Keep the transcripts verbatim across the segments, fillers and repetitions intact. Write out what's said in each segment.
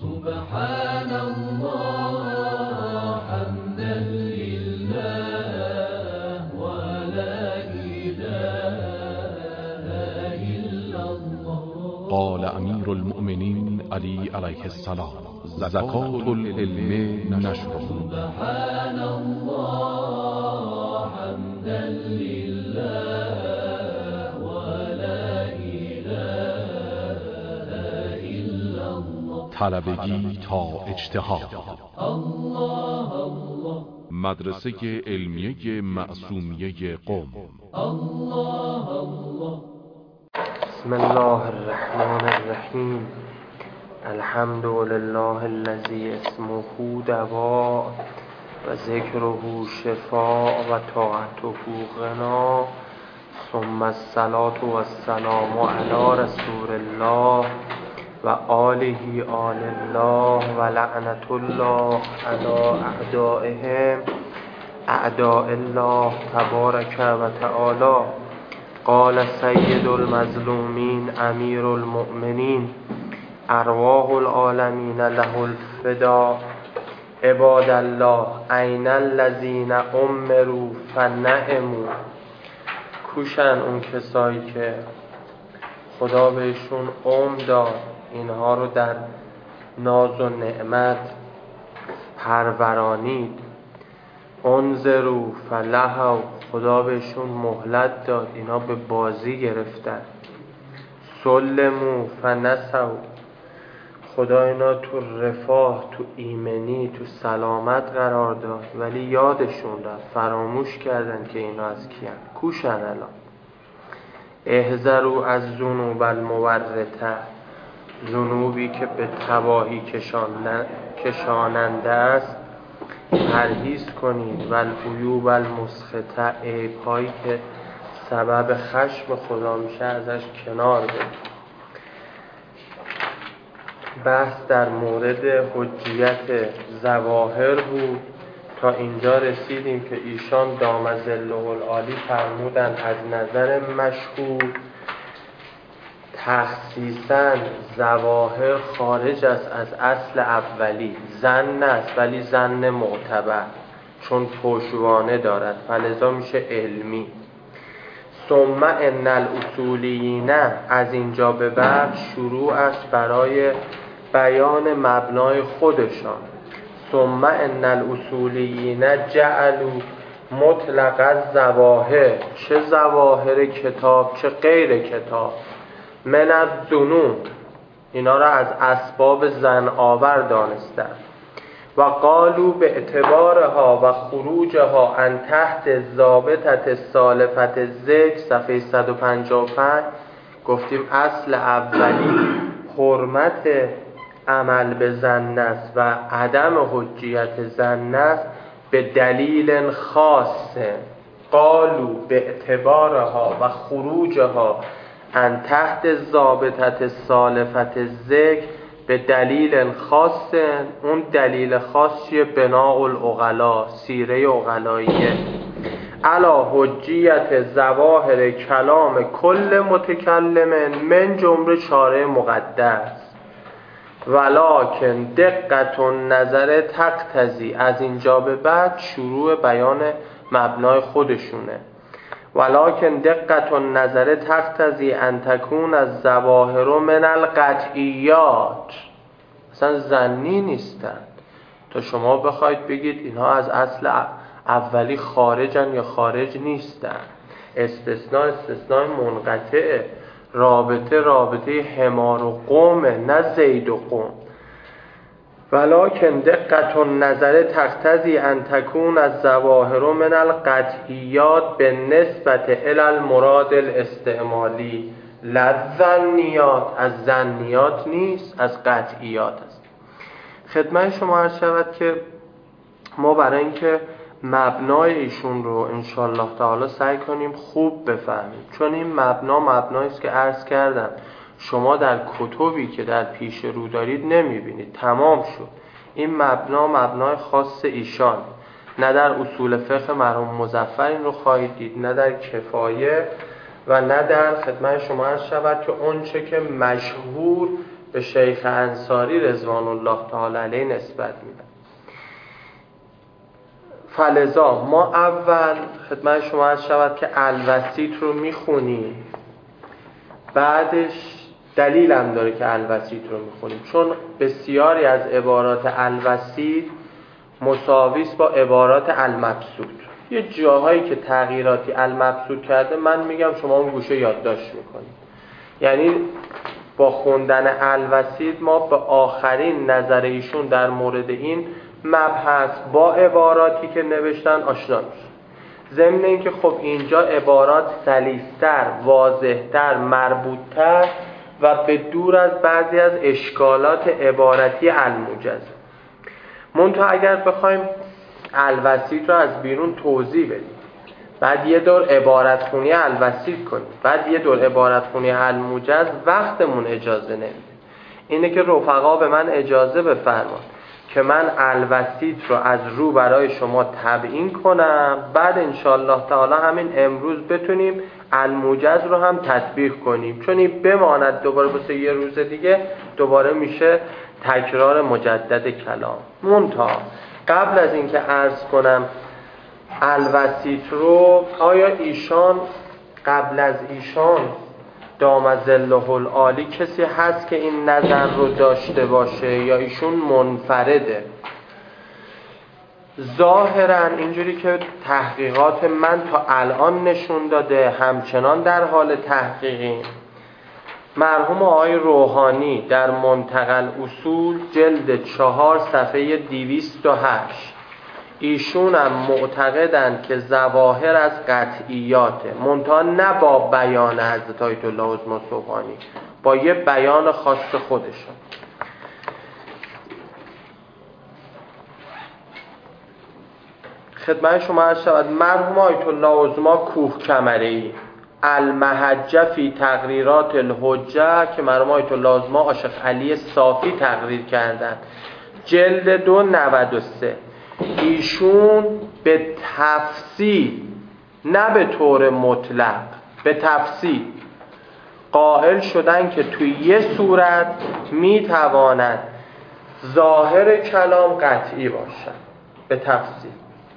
سبحان الله حمدا لله ولا إله إلا الله. قال امیر المؤمنین علی علیه السلام: زکات العلم نشره. سبحان الله حمدا لله ولا إله إلا الله. طلبگی تا اجتهاد. الله الله. مدرسه علمیه معصومیه قم. الله الله. بسم الله الرحمن الرحیم. الحمد لله الذي اسمه دواء و ذکره شفاء و طاعته غنا، ثم الصلاة والسلام علی رسول الله و آله آل الله و لعنت الله علی اعدائهم اعداء الله تبارک و تعالی. قال سید المظلومین امیر المؤمنین ارواح العالمین له الفدا. عباد الله این الذین امروا فنعموا. کوشن اون کسایی که خدا بهشون عمر داد، اینها رو در ناز و نعمت پرورانید. انظروا فلهوا. خدا بهشون مهلت داد، اینا به بازی گرفتن. سلموا فنسوا. خدا اینا تو رفاه، تو ایمنی، تو سلامت قرار داد، ولی یادشون رفت، فراموش کردن که اینا از کیان. کوشن الان. احذروا از ذنوب المورطه. ذنوبی که به تباهی کشاننده است پرهیز کنید. و العیوب المسخطه. عیب‌هایی که سبب خشم خدا میشه ازش کنار برید. بحث در مورد حجیت ظواهر بود. تا اینجا رسیدیم که ایشان دام ظله العالی فرمودن از نظر مشهور تخصیصاً ظواهر خارج است از اصل اولی. ظن است ولی ظن معتبر، چون پشوانه دارد، فلذا میشه علمی. ثم ان الاصولیین. از اینجا به بعد شروع است برای بیان مبنای خودشان. ثم ان الاصولیین جعلوا مطلق الظواهر. چه ظواهر کتاب چه غیر کتاب. من الظنون. اینا را از اسباب ظن آور دانستند. و قالوا به اعتبارها و خروجها عن تحت ضابطه سالفت ذکر. صفحه صد و پنجاه و پنج گفتیم اصل اولی حرمت عمل به ظن است و عدم حجیت ظن است به دلیل خاص. قالوا به اعتبارها و خروجها عن تحت ضابطه سالفت ذکر به دلیل خاص. اون دلیل خاص چیه؟ بناء العقلا، سیره عقلاییه. علا حجیت ظواهر کلام کل متکلم من جمله چاره مقدس. ولکن دقت النظر تقتضی. از اینجا به بعد شروع بیان مبنای خودشونه. ولکن دقت النظر تقتضی ان تکون از ظواهر من القطعیات. اصلا ظنی نیستند تا شما بخواید بگید اینها از اصل اولی خارجن یا خارج نیستن. استثناء استثناء منقطعه. رابطه رابطه حمار و قومه، نه زید و قوم. ولکن دقت النظر تقتضی ان تکون از ظواهر من القطعیات به نسبت الی المراد الاستعمالی. لظنیات. از ظنیات نیست، از قطعیات است. خدمت شما عرض شود که ما برای اینکه مبنای ایشون رو انشالله تعالی سعی کنیم خوب بفهمیم، چون این مبنا مبنایی است که عرض کردم شما در کتبی که در پیش رو دارید نمیبینید. تمام شد. این مبنا مبنای خاص ایشان. نه در اصول فقه مرحوم مظفر این رو خواهید دید، نه در کفایه و نه در خدمت شما عرض شود که اون چه که مشهور به شیخ انصاری رضوان الله تعالی علیه نسبت میدم. فلذا ما اول خدمت شما عرض شود که الوسیط رو میخونیم، بعدش دلیلم داره که الوسیط رو میخونیم، چون بسیاری از عبارات الوسیط مساویس با عبارات المبسوط. یه جاهایی که تغییراتی المبسوط کرده من میگم شما اون گوشه یادداشت میکنید. یعنی با خوندن الوسیط ما به آخرین نظر ایشون در مورد این مبحث با عباراتی که نوشتن آشنا میشیم. ضمن اینکه خب اینجا عبارات سلیس‌تر، واضح‌تر، مربوط‌تر و به دور از بعضی از اشکالات عبارتی الموجز. منتها اگر بخوایم الوسیط رو از بیرون توضیح بدیم، بعد یه دور عبارت خونی الوسیط کنیم، بعد یه دور عبارت خونی الموجز، وقتمون اجازه نمیده. اینه که رفقا به من اجازه بفرمایید که من الوسیط رو از رو برای شما تبیین کنم، بعد انشالله تعالی همین امروز بتونیم الموجز رو هم تطبیق کنیم، چون این بماند دوباره واسه یه روز دیگه دوباره میشه تکرار مجدد کلام. منتها قبل از اینکه عرض کنم الوسیط رو، آیا ایشان قبل از ایشان دام ظله العالی کسی هست که این نظر رو داشته باشه یا ایشون منفرده؟ ظاهرا اینجوری که تحقیقات من تا الان نشون داده، همچنان در حال تحقیقی، مرحوم آقای روحانی در منتقى الاصول جلد چهار صفحه دویست و هشت ایشون هم معتقدند که ظواهر از قطعیاته، منتها نه با بیان حضرت آیت الله عظمی سبحانی، با یه بیان خاص خودشون. خدمت شما عرض شود مرحوم آیت الله عظمی کوهکمری المحجه فی تقریرات الحجه که مرحوم آیت الله عظمی عاشق علی صافی تقریر کردن، جلد دو نود و سه، ایشون به تفصیل، نه به طور مطلق، به تفصیل قائل شدن که توی یه صورت میتواند ظاهر کلام قطعی باشد. به تفصیل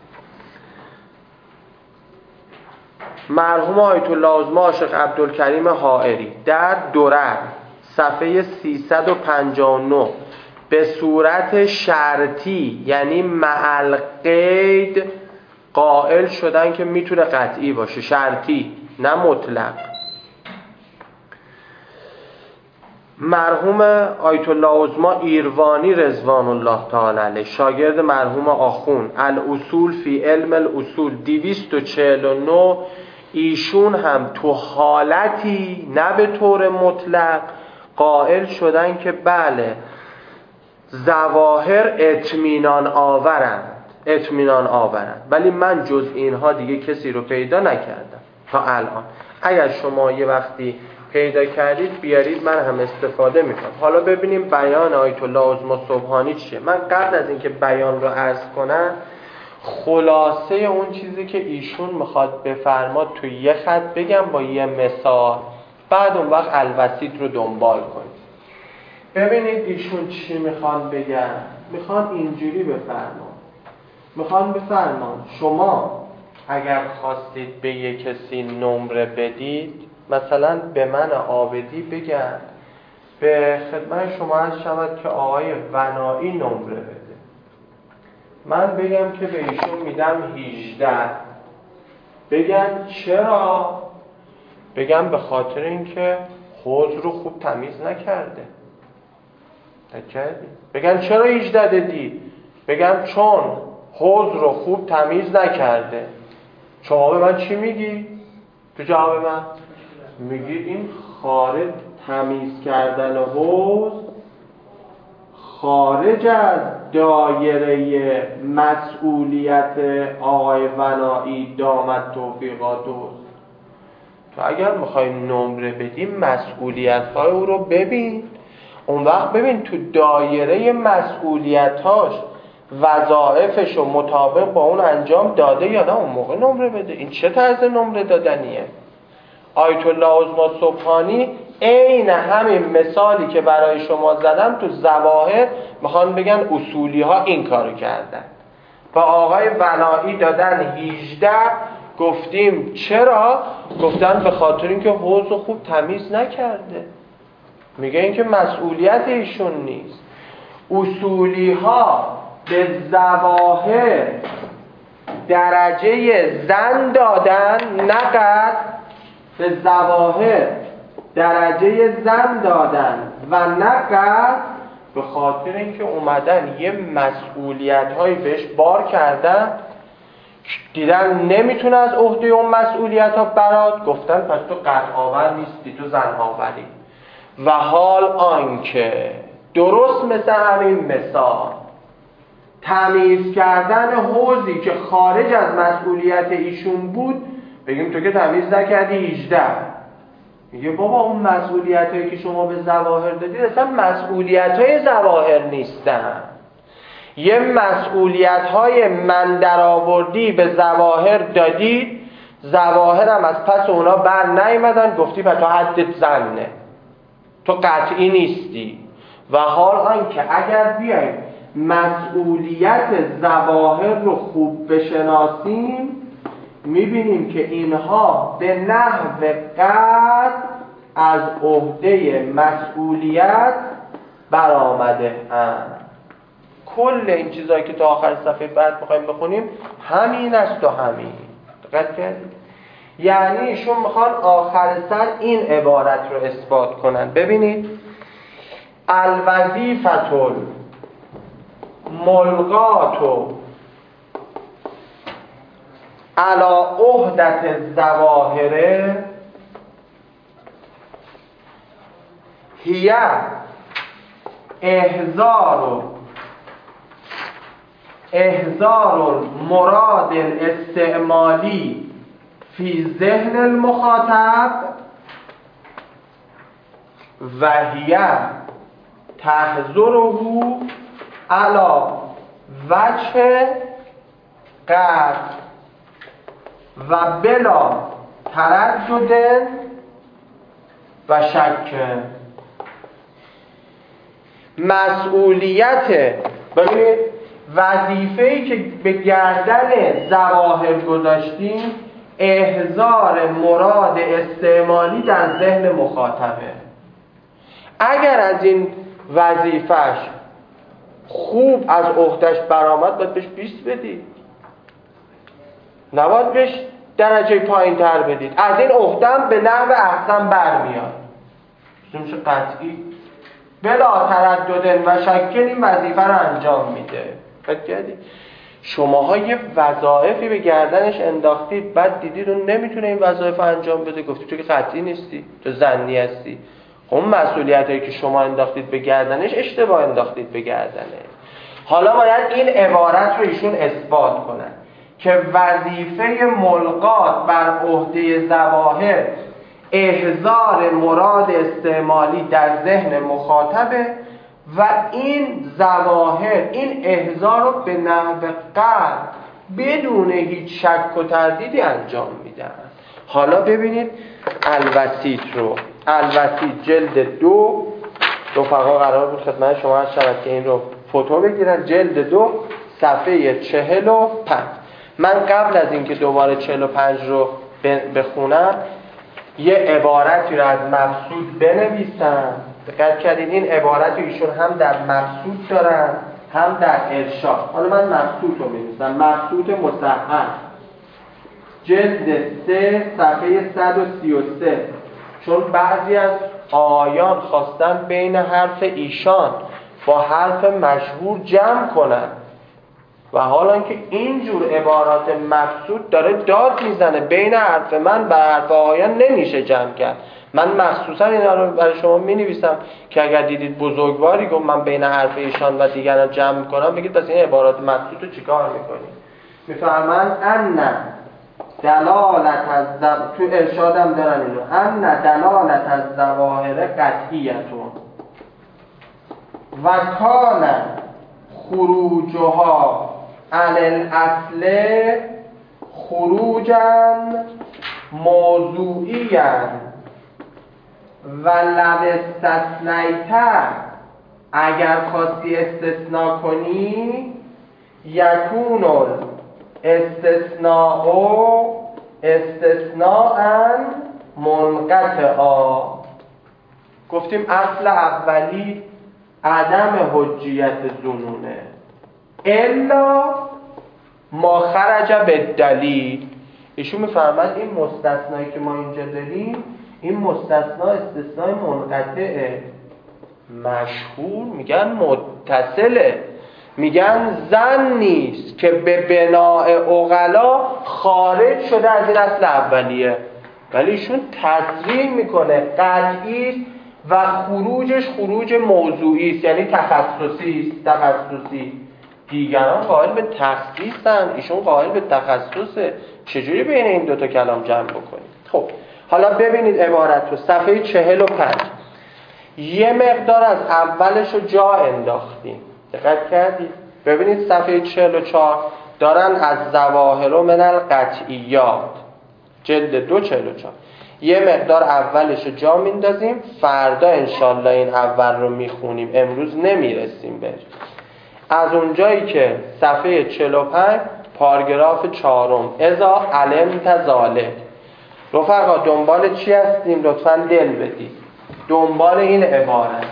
مرحوم آیت الله عظمی عاشق عبدالکریم حائری در درر صفحه سیصد و پنجاه و نه به صورت شرطی، یعنی مع قید، قائل شدن که میتونه قطعی باشه، شرطی نه مطلق. مرحوم آیت الله عظمی ایروانی رضوان الله تعالی علیه، شاگرد مرحوم آخون الاصول فی علم الاصول دویست و چهل و نه، ایشون هم تو حالتی نه به طور مطلق قائل شدن که بله ظواهر اطمینان آورند، اطمینان آورند، ولی من جز اینها دیگه کسی رو پیدا نکردم تا الان. اگر شما یه وقتی پیدا کردید بیارید، من هم استفاده میکنم. حالا ببینیم بیان آیت الله عظمی سبحانی چیه. من قبل از اینکه بیان رو عرض کنم، خلاصه اون چیزی که ایشون میخواد بفرماد تو یه خط بگم با یه مثال، بعد اون وقت الوسیط رو دنبال کنید. ببینید ایشون چی میخوان بگن. میخوان اینجوری بفرمان، میخوان بفرمان شما اگر خواستید به یه کسی نمره بدید، مثلا به من عابدی بگن به خدمت شما عرض شود که آقای ونایی نمره بده، من بگم که به ایشون میدم هجده، بگن چرا؟ بگم به خاطر اینکه حوض رو خوب تمیز نکرده. نکردی؟ بگن چرا هجده دادی؟ بگم چون حوض رو خوب تمیز نکرده. جواب من چی میگی؟ تو جواب من میگی این خارج تمیز کردن حوض خارج از دایره مسئولیت آقای ونایی دامت توفیقاتوست. تو اگر میخوایم نمره بدیم مسئولیت‌های او رو ببین، اون وقت ببین تو دایره مسئولیت‌هاش وظایفش رو مطابق با اون انجام داده یا نه، اون موقع نمره بده. این چه طرز نمره دادنیه؟ آیت الله عظمی سبحانی عین همین مثالی که برای شما زدم تو ظواهر میخوان بگن اصولی ها این کارو کردن. با آقای ولایی دادن هجده، گفتیم چرا؟ گفتن به خاطر اینکه حوض رو خوب تمیز نکرده. میگه این که مسئولیت ایشون نیست. اصولی ها به ظواهر درجه زن دادن، نقد به ظواهر درجه زن دادن و نقد به خاطر اینکه اومدن یه مسئولیت هایی بهش بار کردن، دیدن نمیتونه از عهده اون مسئولیت ها برات، گفتن پس تو قطع آور نیستی، تو زن آوری. و حال آنکه درست مثل همین مثال تمیز کردن حوضی که خارج از مسئولیت ایشون بود، بگیم تو که تمیز نکردی هجده. میگه بابا اون مسئولیت هایی که شما به ظواهر دادید اصلا مسئولیت های ظواهر نیستن. یه مسئولیت های من درآوردی به ظواهر دادید، ظواهر هم از پس اونا بر نیامدن، گفتی پس تو حدت زنه، تو قطعی نیستی. و حال آنکه اگر بیایم مسئولیت ظواهر رو خوب بشناسیم، میبینیم که اینها به نحو قطع از عهده مسئولیت برآمده اند. کل این چیزایی که تا آخر صفحه بعد میخوایم بخونیم همین است و همین. دقت کردید؟ یعنی ایشون میخوان آخر سر این عبارت رو اثبات کنن. ببینید، الوظیفة الملغاة علی عهدة الظواهر هی احضار احضار المراد الاستعمالی فی ذهن المخاطب و هی تحضره علی وجه قطع و بلا تردد و شک. مسئولیت، ببینید وظیفه‌ای که به گردن ظواهر گذاشتیم احضار مراد استعمالی در ذهن مخاطبه. اگر از این وظیفش خوب از عهدهش برآمد باید بهش بیست بدید، نباید بهش درجه پایین تر بدید. از این عهدم به نحو احسن برمیاد، میشه قطعی بلا تردد و شک این وظیفه رو انجام میده. فکر کردید شماها یه وظایفی به گردنش انداختید، بعد دیدید اون نمیتونه این وظایف انجام بده، گفتید تو که قطعی نیستی، تو ظنی هستی. خب اون مسئولیتایی که شما انداختید به گردنش اشتباه انداختید به گردنه. حالا باید این عبارت رو ایشون اثبات کنن که وظیفه ملغات بر عهده ظواهر احضار مراد استعمالی در ذهن مخاطبه و این ظواهر این احضار رو به نحو قطع بدون هیچ شک و تردیدی انجام میدن. حالا ببینید الوسیط رو، الوسیط جلد دو، رفقا قرار بود خدمت شما از شود که این رو فوتو بگیرن، جلد دو صفحه چهل و پنج. من قبل از اینکه دوباره چهل و پنج رو بخونم یه عبارتی رو از مقصود بنویسم. دقت کردید این عبارت ایشون هم در مقصود دارن هم در ارشاد. حالا من مقصود رو می‌نویسم، مقصود مصحح جلد سه صفحه صد و سی و سه. چون بعضی از آیان خواستن بین حرف ایشان با حرف مشهور جمع کنن و حالا که اینجور عبارات مقصود داره داد میزنه بین حرف من و حرف آیان نمیشه جمع کرد. من مخصوصا اینا رو برای شما می نویسم که اگر دیدید بزرگواری گفت من بین حرف ایشان و دیگران جمع میکنم، بگید پس این عبارات مقصود رو چیکار میکنی؟ میفهمن ان دلالت از زب... تو ارشادم دارن اینو، ان دلالت از ظواهر قطعیتون و کان خروجها عن الاصل خروجا موضوعیا و لو استثنیت، اگر خواستی استثناء کنی، یکون استثناء استثناء منقطعا. گفتیم اصل اولی عدم حجیت ظنونه الا ما خرج به دلیل. ایشون میفرماد این مستثنایی که ما اینجا داریم این مستثنا استثنای منقطعه. مشهور میگن متصله، میگن زن نیست که به بناء عقلا خارج شده از این اصل اولیه، ولی ایشون تصریح میکنه قطعی و خروجش خروج موضوعی است، یعنی تخصصی است. تخصصی دیگران قائل به تخصیصن، ایشون قائل به تخصصه. چجوری بین این دوتا کلام جمع بکنید؟ خب حالا ببینید عبارت رو صفحه چهل و پنج. یه مقدار از اولش رو جا انداختیم، دقت کردید؟ ببینید صفحه چهل و چهار دارن از ظواهر من القطعیات، جلد دو چهل و چهار. یه مقدار اولش رو جا میندازیم، فردا انشالله این اول رو میخونیم، امروز نمیرسیم بهش. از اونجایی که صفحه چهل و پنج پاراگراف چهارم اذا علمت ذالک. رفقا دنبال چی هستیم؟ لطفاً دل بدید. دنبال این عبارت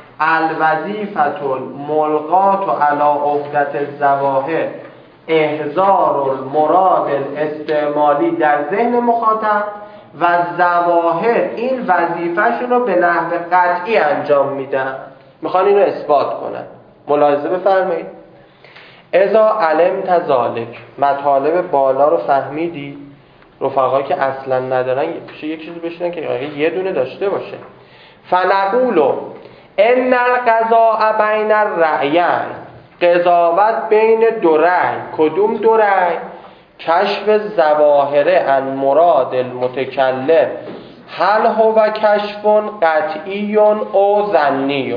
الوظیفة الملغاة علی عهدة الظواهر احضار المراد الاستعمالی در ذهن مخاطب و ظواهر این وظیفه‌شون رو به نحو قطعی انجام میدن، میخوان اینو اثبات کنن. ملاحظه بفرمایید. اذا علمت ذالک، مطالب بالا رو فهمیدی؟ رفقا که اصلا ندارن پیش یک چیزی بشینن که یه دونه داشته باشه. فنقولو ان القضاء بین الرأیین، قضاوت بین دو رأی. کدوم دو رأی؟ کشف ظواهر عن مراد المتکلم هل هو کشف قطعی او ظنی.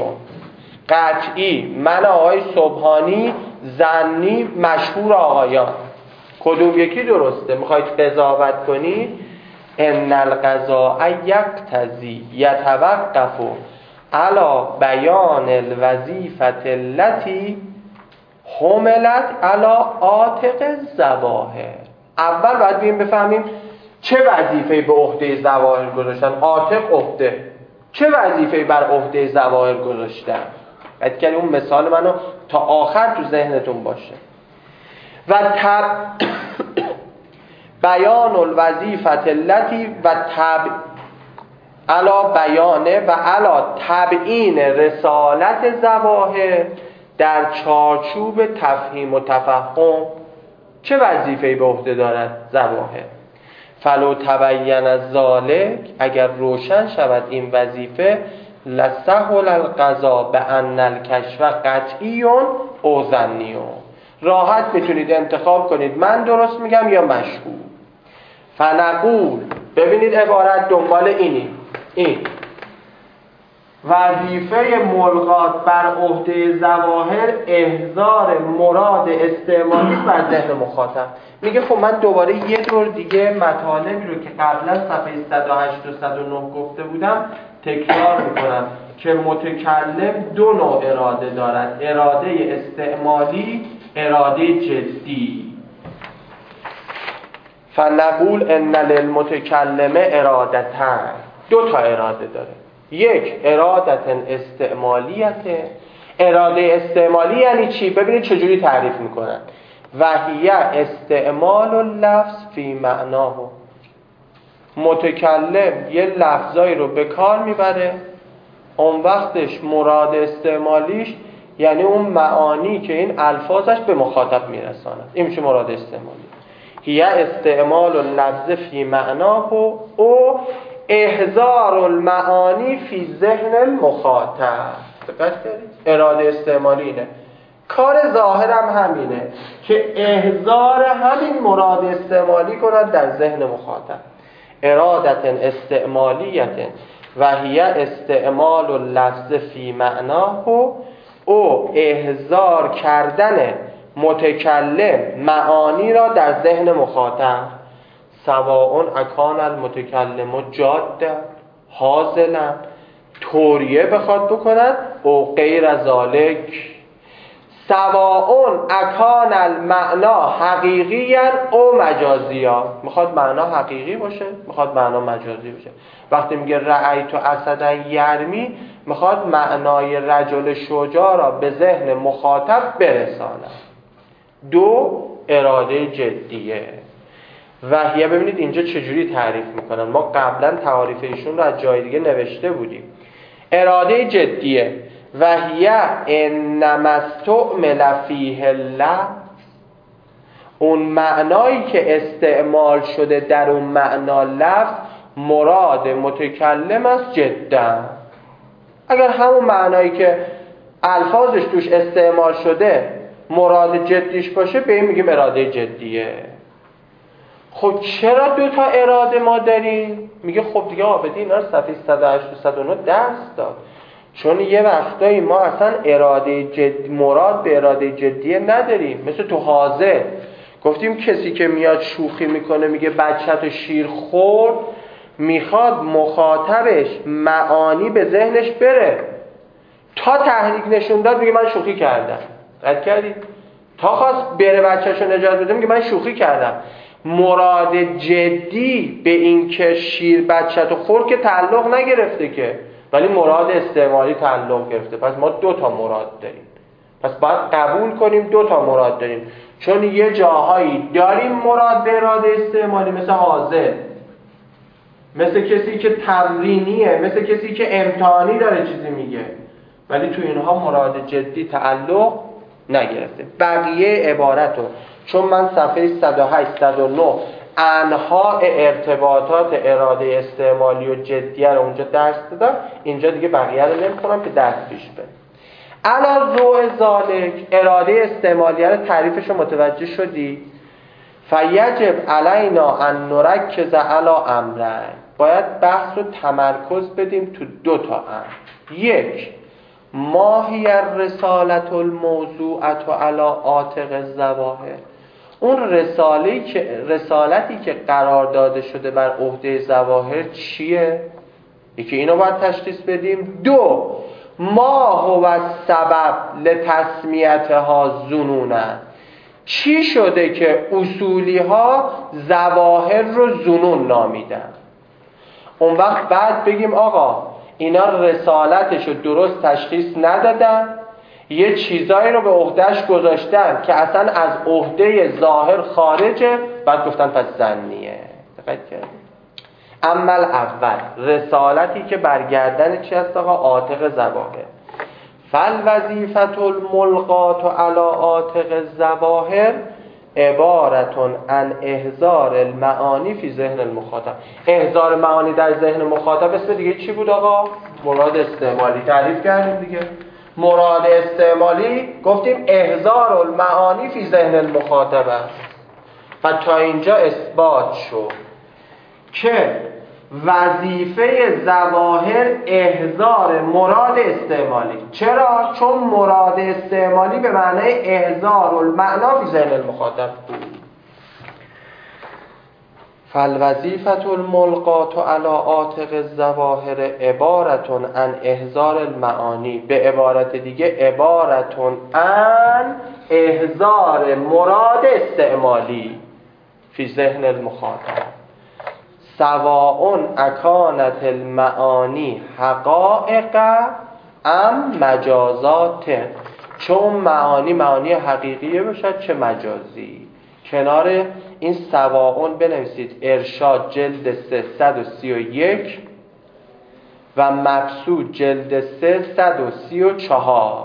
قطعی من آقای سبحانی، ظنی مشهور آقایان. کدوم یکی درسته؟ میخواید قضاوت کنی؟ ان القضاء یقتضی یتوقف علی بیان الوظیفة التي حملت علی عاتق الظواهر. اول باید بیم بفهمیم چه وظیفه‌ای به عهده ظواهر گذاشتن. عاتق عهده، چه وظیفه‌ای بر عهده ظواهر گذاشتن؟ باید که اون مثال منو تا آخر تو ذهنتون باشه. و تب بیان الوظیفة التي و تب علا بیانه و علا تبیین رسالت ظواهر در چارچوب تفهیم و تفهم. چه وظیفه‌ای به عهده دارد ظواهر؟ فلو تبین الذالک، اگر روشن شود این وظیفه، لسهل القضاء بان الکشف قطعی او ظنی. راحت میتونید انتخاب کنید من درست میگم یا مشهور. فنقول، ببینید عبارت دنبال اینی، این وظیفه ملغات بر عهده ظواهر احضار مراد استعمالی بر ذهن مخاطب. میگه خب من دوباره یه دور دیگه مطالبی رو که قبلا صفحه صد و هشت و صد و نه گفته بودم تکرار میکنم که متکلم دو نوع اراده دارد، اراده استعمالی، اراده جدی. فنقول ان للمتکلم ارادتن، دو تا اراده داره. یک ارادت استعمالیت. اراده استعمالی یعنی چی؟ ببینید چجوری تعریف میکنن. وهی استعمال اللفظ فی معناه. متکلم یه لفظایی رو به کار میبره، اون وقتش مراد استعمالیش یعنی اون معانی که این الفاظش به مخاطب میرساند، این میشه مراد استعمالی. هی استعمال اللفظ فی معناه او احضار المعانی فی ذهن المخاطب. دقت کردید؟ اراده استعمالی اینه. کار ظاهرم همینه که احضار همین مراد استعمالی کند در ذهن مخاطب. ارادت استعمالیت و هی استعمال اللفظ فی معناه او احضار کردن متکلم معانی را در ذهن مخاطب. سواء اکان المتکلم جادا حاضلا توریه بخواد بکند او غیر ذالک سواء اکان المعنا حقیقیا او مجازیا. میخواد معنا حقیقی باشه، میخواد معنا مجازی باشه. وقتی میگه رأیت اسدا یرمی، میخواد معنای رجل شجاع را به ذهن مخاطب برساند. دو، اراده جدیه. وحیه ببینید اینجا چجوری تعریف میکنن. ما قبلا تعاریف ایشون رو از جای دیگه نوشته بودیم. اراده جدیه وحیه انما استعمل فیه اللفظ، اون معنایی که استعمال شده در اون معنا لفظ مراد متکلم است جدا. اگر همون معنایی که الفاظش توش استعمال شده مراد جدیش باشه، به این میگیم اراده جدیه. خب چرا دو تا اراده ما داریم؟ میگه خب دیگه آبدی اینا رو صفحه صد و هشت و صد و نه درس داد. چون یه وقتایی ما اصلا اراده جد مراد به اراده جدیه نداریم. مثل تو حاضر گفتیم کسی که میاد شوخی میکنه میگه بچه‌تو شیر خورد، میخواد مخاطبش معانی به ذهنش بره. تا تحریک نشون داد میگه من شوخی کردم. رد کردید؟ تا خواست بره بچه‌شو نجات بده میگه من شوخی کردم. مراد جدی به این که شیر بچه‌تو خورد که تعلق نگرفته که، ولی مراد استعمالی تعلق گرفته. پس ما دو تا مراد داریم. پس باید قبول کنیم دو تا مراد داریم. چون یه جاهایی داریم مراد به اراده استعمالی، مثل حاضر، مثل کسی که تمرینیه، مثل کسی که امتحانی داره چیزی میگه، ولی تو اینها مراد جدی تعلق نگرفته. بقیه عبارتو چون من صفحه صد و هشت صد و نه انواع ارتباطات اراده استعمالی و جدیه رو اونجا درس دادم، اینجا دیگه بقیه رو نمی‌خونم که درس پیش بره. علا ضوء ذالک، اراده استعمالیه رو تعریفش رو متوجه شدی؟ فیجب علینا ان نرکز علی امرین، باید بحث رو تمرکز بدیم تو دو تا امر. یک، ما هی الرسالة الموضوعة علی عاتق الظواهر، اون رساله‌ای که رسالتی که قرار داده شده بر عهده ظواهر چیه؟ یکی اینو باید تشخیص بدیم. دو، ما هو السبب لتسمیتها ظنونا، چی شده که اصولی ها ظواهر رو ظنون نامیدن. اون وقت بعد بگیم آقا اینا رسالتش رو درست تشخیص ندادن، یه چیزایی رو به عهدهش گذاشتن که اصلا از عهده ظاهر خارجه، بعد گفتن پس ظنیه. دقت کردید؟ اما اول رسالتی که برگردن چی هست آقا؟ عاتق ظواهر. فالوظیفة الملقاة علی عاتق الظواهر عبارة عن احضار المعانی فی ذهن المخاطب. احضار معانی در ذهن مخاطب اسم دیگه چی بود آقا؟ مراد استعمالی. تعریف کردیم دیگه. مراد استعمالی گفتیم احضار المعانی فی ذهن المخاطب است. و تا اینجا اثبات شد که وظیفه ظواهر احضار مراد استعمالی. چرا؟ چون مراد استعمالی به معنای احضار المعنا فی ذهن المخاطب بود. فالوظیفة الملقاة علی عاتق الظواهر عبارة عن احضار المعانی، به عبارت دیگه عبارة عن احضار مراد استعمالی فی ذهن المخاطب سواء اکانت المعانی حقائق ام مجازات، چون معانی معانی حقیقیه باشد چه مجازی. کنار این سواء بنویسید ارشاد جلد سه صد و سی و یک و مبسوط جلد سه صد و سی و چهار.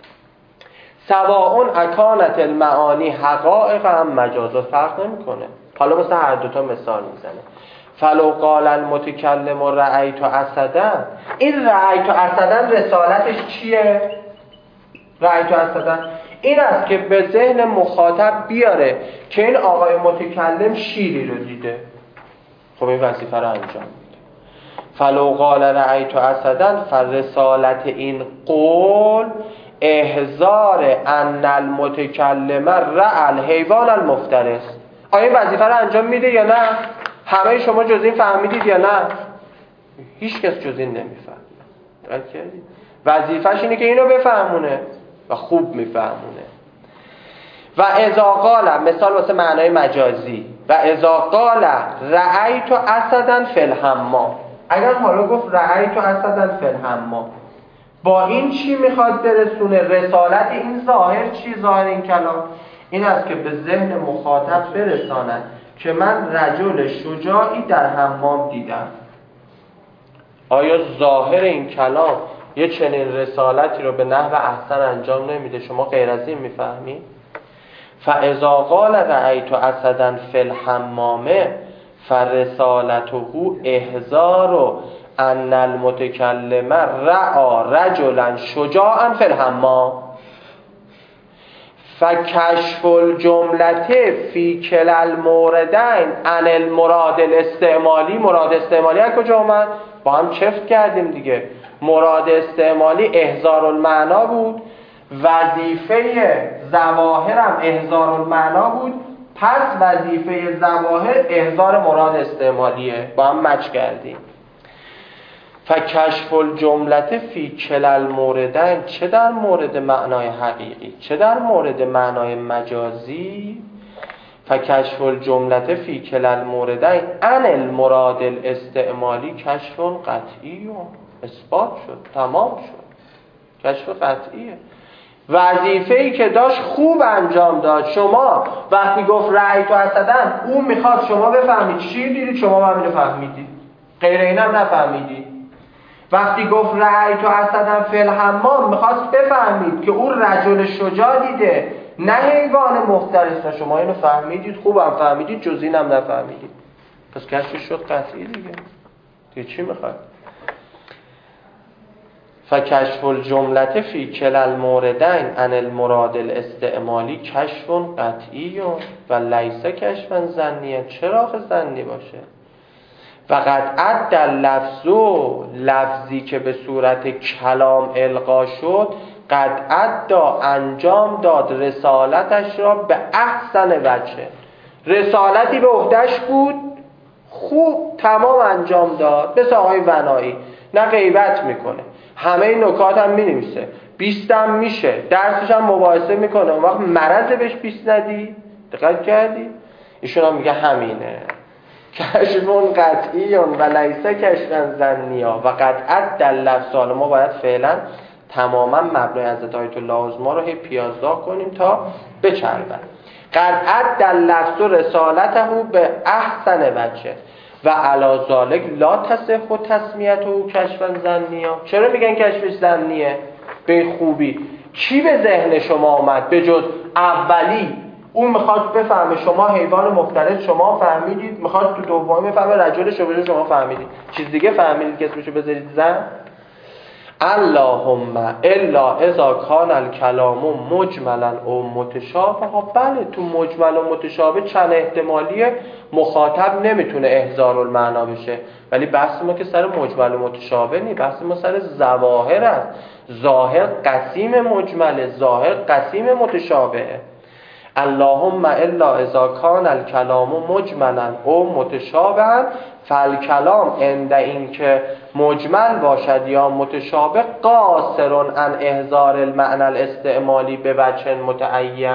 سواء اکانت المعانی حقائق ام مجازات، فرق نمیکنه. حالا مثلا هر دوتا مثال میزنه. فلو قال المتکلم رأیت اسدا، این رأیت اسدا رسالتش چیه؟ رأیت اسدا این است که به ذهن مخاطب بیاره که این آقای متکلم شیری رو دیده. خب این وظیفه رو انجام میده. فلو قال رأیت اسدا، فرسالت این قول احضار ان المتکلم رأى الحیوان المفترس. آیا این وظیفه رو انجام میده یا نه؟ همه شما جز این فهمیدید یا نه؟ هیچ کس جز این نمیفهم. دقت کردید؟ وظیفش اینه که اینو بفهمونه و خوب میفهمونه. و اذا قال، مثال واسه معنای مجازی، و اذا قال رأیت اسدا فی الحمام، اگر حالا گفت رأیت اسدا فی الحمام، با این چی میخواد برسونه؟ رسالت این ظاهر چی؟ ظاهر این کلام این است که به ذهن مخاطب برساند که من رجل شجاعی در حمام دیدم. آیا ظاهر این کلام یه چنین رسالتی رو به نحو احسن انجام نمیده؟ شما غیر از این میفهمید؟ فاذا قال رأیت اسدا فی الحمام فرسالته احذار ان المتکلم رأى رجلا شجاعا فی الحمام فکشف الجملة فی کلا الموردین عن المراد الاستعمالی. مراد استعمالی از کجا اومد؟ با هم چفت کردیم دیگه. مراد استعمالی احضار المعنا بود، وظیفه ظواهر هم احضار المعنا بود، پس وظیفه ظواهر احضار مراد استعمالیه. با هم مچ کردیم. فکشف الجملة فی کلا الموردین، چه در مورد معنای حقیقی چه در مورد معنای مجازی. فکشف الجملة فی کلا الموردین عن المراد الاستعمالی کشف قطعی، اثبات شد، تمام شد، کشف قطعیه. وظیفه‌ای که داشت خوب انجام داد. شما وقتی گفت رأیت اسدا، اون میخواد شما بفهمید چی دیدید، شما همین رو فهمیدید، غیر اینم نفهمیدید. وقتی گفت رأیت اسدا فی الحمام، میخواست بفهمید که اون رجل شجاع دیده، نه حیوان مفترس. شما اینو فهمیدید، خوبم فهمیدید، جز اینم نفهمیدید، پس کشف شد قطعی دیگه. دیگه چی میخواد؟ فکشف الجملة فی کلا الموردین عن المراد الاستعمالی کشف قطعی و لیس کشفا ظنیه. چرا ظنی باشه؟ و قد ادى اللفظ، لفظی که به صورت کلام القا شد، قد ادى انجام داد رسالتش را به احسن وجه. رسالتی به عهده‌اش بود، خوب تمام انجام داد. مثل آقای ونایی، نه غیبت میکنه، همه نکات هم مینویسه، بیست هم میشه، درسش هم مباحثه میکنه. اون وقت مرض بهش بیست ندی؟ دقت کردی؟ ایشون هم میگه همینه، کشفون قطعی و لیسه کشفن ظنیا و قد ادى اللفظ. ما باید فعلا تماما مبنای حضرت آیت الله عظمی رو هی پیازدار کنیم تا بچربن. قد ادى اللفظ رسالته به احسن وجه و علی ذلک لا تصح تسمیته کشفا ظنیا. چرا میگن کشفش ظنیه؟ به خوبی چی به ذهن شما اومد به جز اولی؟ اون میخواد بفهمه شما حیوان مفترس شما فهمیدید، میخواد تو دومی بفهمه رجل شجاع شما فهمیدید، چیز دیگه فهمیدید که اسمشو بذارید زن. اللهم الا اذا کان الکلام مجملا او متشابه. بله، تو مجمل و متشابه چند احتمالیه، مخاطب نمیتونه احضار المعنا بشه، ولی بحث ما که سر مجمل و متشابه نی، بحث ما سر ظواهر است. ظاهر قسیم مجمله، ظاهر قسیم متشابهه. اللهم الا اذا کان الکلام مجملا او متشابها فالکلام عند این که مجمل باشد یا متشابه قاصر عن احضار المعنى الاستعمالی به وجه متعین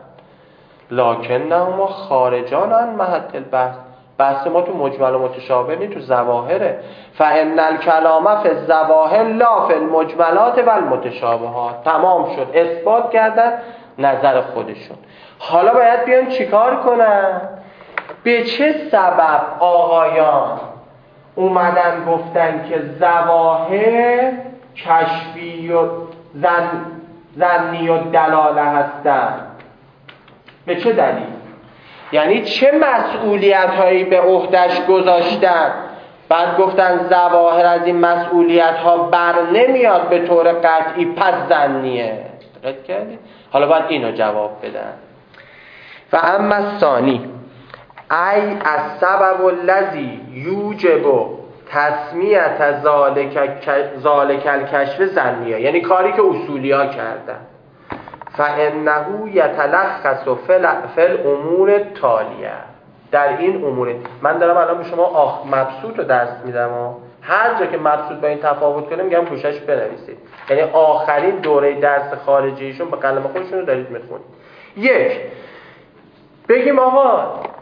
لکنهما خارجان عن محط البحث. بحث ما تو مجمل و متشابه نی، تو ظواهره. فان الکلام فی الظواهر لا فی المجملات و المتشابهات. تمام شد، اثبات کردن نظر خودشون. حالا باید بیان چیکار کنن؟ به چه سبب آقایان اومدن گفتن که ظواهر کشفی و زن زنی و دلاله هستن؟ به چه دلیل؟ یعنی چه مسئولیت هایی به عهده‌اش گذاشتن؟ بعد گفتن ظواهر از این مسئولیت ها بر نمیاد به طور قطعی، پس زنیه. دقت کردید؟ حالا باید اینو جواب بدن. و اما الثانی ای السبب الذی یوجب تسمیت ذالک الکشف ظنیه، یعنی کاری که اصولی ها کردن. فانه یتلخص فی الامور التالیه. در این امور من دارم الان به شما آخ مبسوط رو درس میدم و هر جا که مقصود با این تفاوت کنه میگم گوشش بنویسید. یعنی آخرین دوره درس خارجیشون به قلم خودشون رو دارید میخونید. یک، بگیم آقا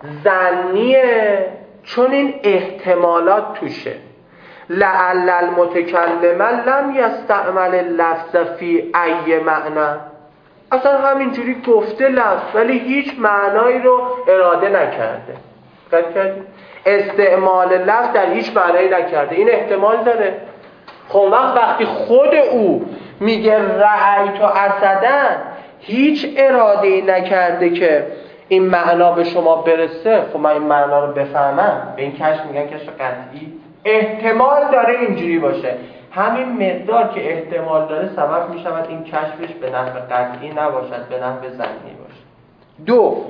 ظنیه چون این احتمالات توشه. لعل المتکلم لم یستعمل اللفظ فی ای معنی، اصلا همینجوری گفته لفظ ولی هیچ معنایی رو اراده نکرده. دقت کردید؟ استعمال لفظ در هیچ معنایی نکرده. این احتمال داره. خب وقت وقتی خود او میگه رأیت اسدن، هیچ اراده‌ای نکرده که این معنا به شما برسه. خب من این معنا رو بفهمم، به این کشف میگن کشف قطعی. احتمال داره اینجوری باشه. همین مقدار که احتمال داره سبب میشود این کشفش به نحو قطعی نباشد، به نحو ظنی باشد. دو، او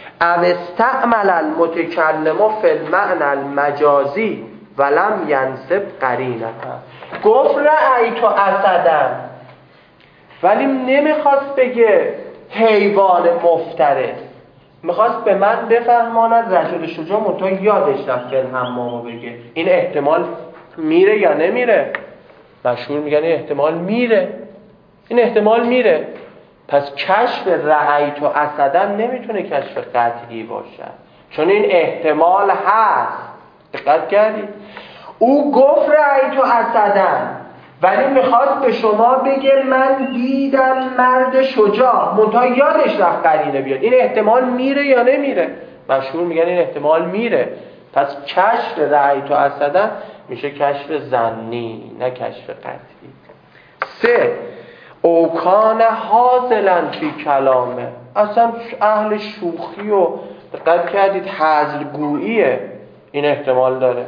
استعمل المتکلم فی المعنى المجازی ولم ینسب قرینه. گفت رأیت اسدن ولی نمیخواست بگه حیوان مفترس، میخواست به من بفهماند رجل شجاع، منتها یادش رفت که حمامو بگه. این احتمال میره یا نمیره؟ مشهور میگن این احتمال میره. این احتمال میره. پس کشف رأیت اسدن نمیتونه کشف قطعی باشد، چون این احتمال هست. دقت کردید؟ او گفت رأیت اسدن ولی میخواست به شما بگه من دیدم مرد شجاع، منتها یادش رفت قرینه بیاد. این احتمال میره یا نمیره؟ مشهور میگن این احتمال میره. پس کشف رأیت اسدن میشه کشف ظنی، نه کشف قطعی. سه، او کان حاضلا فی کلامه، اصلا اهل شوخی و دقت کردید هزلگوییه. این احتمال داره.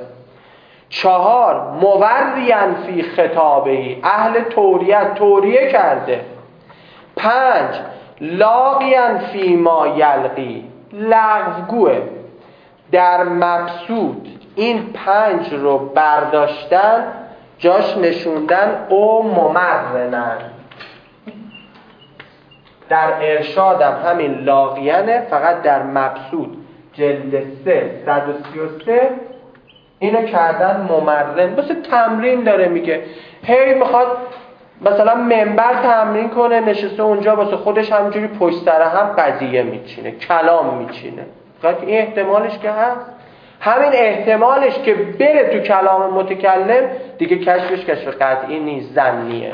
چهار، مورین فی خطابهی، اهل توریت، توریه کرده. پنج، لاغین فی ما یلقی، لغوگوه. در مبسوط این پنج رو برداشتن جاش نشوندن او ممرنن. در ارشادم همین لاغینه، فقط در مبسوط جلد سه صد و سی و سه اینو کردن ممرن. بس تمرین داره میگه. هی میخواد مثلا منبر تمرین کنه، نشسته اونجا واسه خودش همینجوری پشت سر هم قضیه میچینه، کلام میچینه. فقط این احتمالش که هست. همین احتمالش که بره تو کلام متکلم دیگه کشفش کشف قطعی نیست، ظنیه.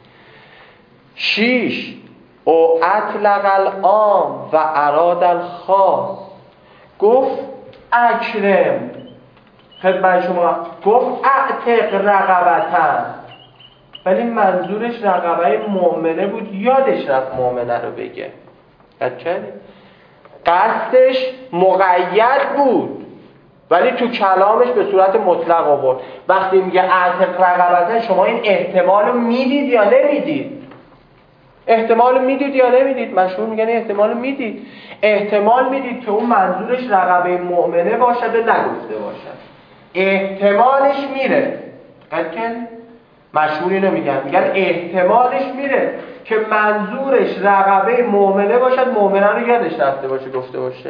شیش، او اطلق العام و اراد الخاص. گفت اکرم، خدمت شما گفت اعتق رقبتن، ولی منظورش رقبه مؤمنه بود، یادش رفت مؤمنه رو بگه. قصدش مقید بود ولی تو کلامش به صورت مطلق آورد. وقتی میگه اعتق رقبتن، شما این احتمال رو میدید یا نمیدید؟ احتمال میدید یا نمیدید؟ مشهور میگن احتمال میدید. احتمال میدید که اون منظورش رقبه مؤمنه باشد و نگفته باشد. احتمالش میره. قطعاً مشهور اینو میگن، میگن احتمالش میره که منظورش رقبه مؤمنه باشد، مؤمنه رو یادش رفته باشه گفته باشه.